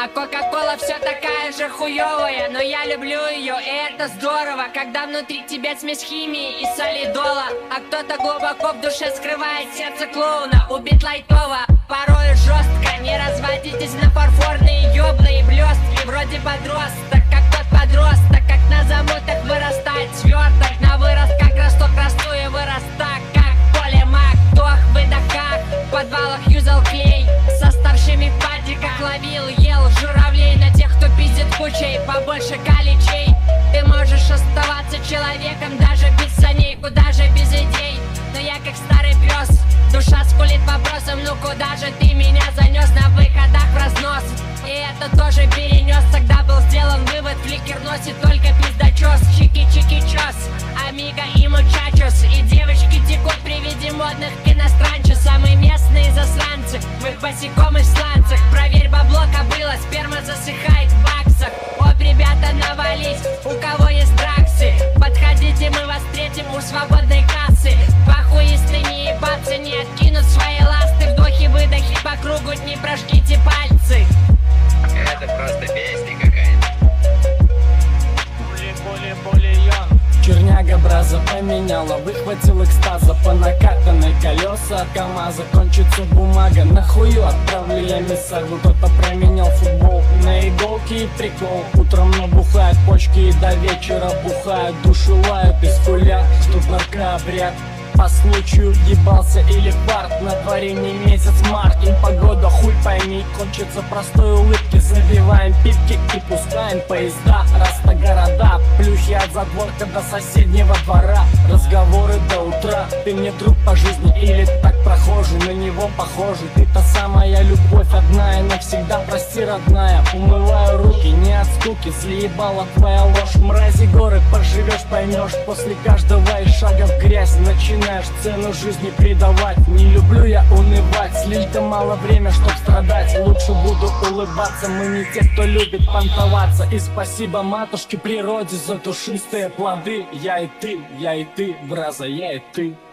А кока-кола все такая же хуёвая, но я люблю ее, и это здорово, когда внутри тебя смесь химии и солидола. А кто-то глубоко в душе скрывает сердце клоуна. Убит лайтово, порой жестко. Не разводитесь на фарфорные ёблы и блестки. Вроде подросток, как тот подросток, как на замутах вырастает сверток. На вырост как росток, расту и вырос так, как поле маг. Вдох, выдохах, в подвалах юзал клей, с оставшими в падиках ловил, ел журавлей. На тех, кто пиздит кучей, побольше галичей. Ты можешь оставаться человеком даже без саней, куда же без идей. Но я как старый пес, душа скулит вопросом: ну куда же ты меня занес? На выходах в разнос, и это тоже перенес. Тогда был сделан вывод: фликер носит только пиздачос. Чики-чики-чос, амиго и мучачос. И девочки текут при виде модных иностранчев. Самые местные засранцы, в их босиком и в сланцах. Проверь бабло, кобыла, сперма засыхает в баксах. Оп, ребята, навались, у кого есть драксы, подходите, мы вас встретим у свободной кассы. Похуисты не ебаться, не откинут свои ласты. Вдохи-выдохи по кругу, не прожгите пальцы. Это просто песня какая-то. Черняга браза поменяла, выхватил экстаза. По накатанной колеса от КамАЗа кончится бумага. Нахую отправлю я миссагу. Кто-то променял футбол на иголки и прикол. Утром набухают почки и до вечера бухают. Душу лают и скулят, тут наркообряд. По случаю въебался или фарт. На дворе не месяц март, и погода хуй пойми. Кончится простой улыбки, забиваем пипки и пускаем поезда. Раз-то города, плюхи от задворка до соседнего двора. Разговоры до утра, ты мне друг по жизни или так прохожий, на него похожий. Ты та самая любовь, одна и навсегда, прости, родная. Умываю руки, не от скуки, заебала твоя ложь. Мрази горы поживешь, поймешь, после каждого из шага в грязь начинаешь цену жизни придавать. Не люблю я унывать, слишком мало время, чтоб страдать. Лучше буду улыбаться, мы не те, кто любит понтоваться. И спасибо матушке природе за душистые плоды. Я и ты, браза, я и ты.